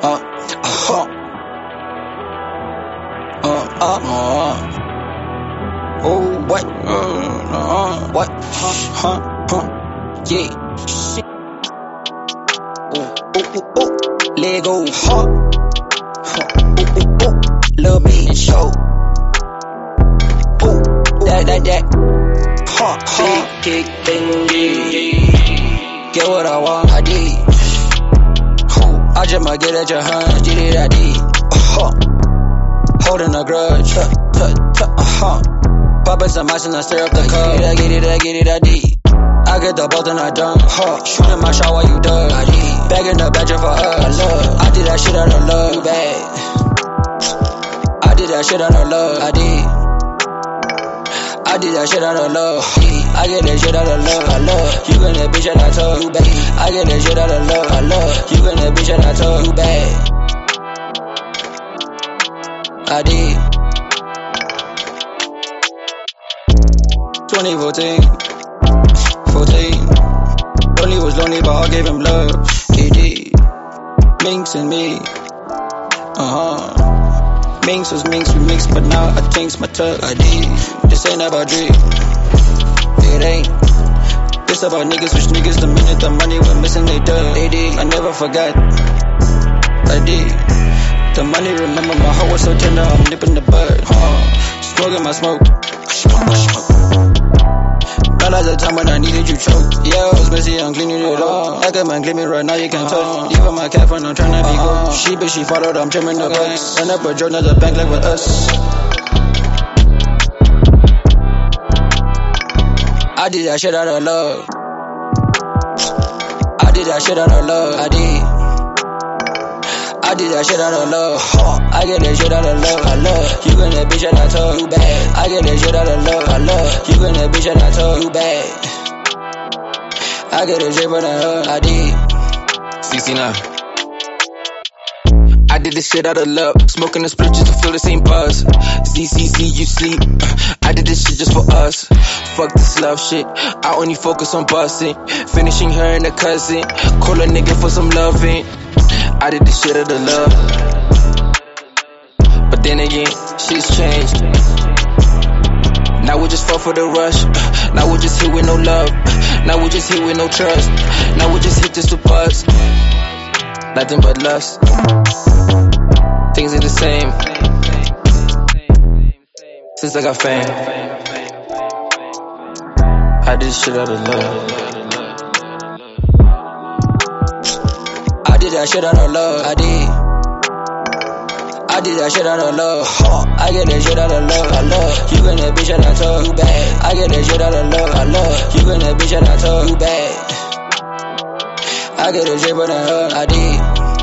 Oh, what? What? Yeah. Shit. Lego. Lil' B and show. That. Big kick, Benji. Get what I want, I did. I just might get at your hands, did it, I did. Holding a grudge, popping some ice and I stir up the cup. I get it, I did. I get the bolt and I dunk. Shooting my shot while you dug. I did. Bagging the badger for us. I did that shit out of love. You bad. I did that shit out of love. I did that shit out of love. I get that shit out of love. I love you and that bitch that I told you bad. I get that shit out of love. I love you and that bitch that I told you bad. I did. 2014, Only was lonely, but I gave him love. He did. Minx and me. Minx was Minx, we mixed, but now I changed my tug. I did. This ain't about Drake. It ain't. This about niggas, which niggas the minute the money went missing, they dug. They did. I never forgot. I did. The money, remember my heart was so tender, I'm nipping the bud. Smoking my smoke. Not like the time when I needed you choke. Yeah, I was messy, I'm cleaning it up. Like a man, gleaming right now, you can't touch. Even my cat phone, I'm trying to be good. She bitch, she followed, I'm trimming the bucks. Run up a joint at the bank like with us. I did that shit out of love. I did that shit out of love. I did that shit out of love. I get that shit out of love. I love you and that bitch that I told you bad. I get that shit out of love. I love you and that bitch that I told you bad. I get that shit for the hug. I did. 69. I did this shit out of love. Smoking the split just to feel the same buzz. ZCC, you sleep. I did this shit just for us. Fuck this love shit. I only focus on busting. Finishing her and a cousin. Call a nigga for some loving. I did this shit out of love. But then again, shit's changed. Now we just fuck for the rush. Now we just hit with no love. Now we just hit with no trust. Now we just hit just to buzz. Nothing but lust. Things are the same since I got fame. I did this shit out of love. I did that shit out of love. I did that shit out of love. I get that shit out of love. I love you and that bitch that I told you bad. I get that shit out of love. I love you and that bitch that I told you bad. I get that shit for the hug. I did.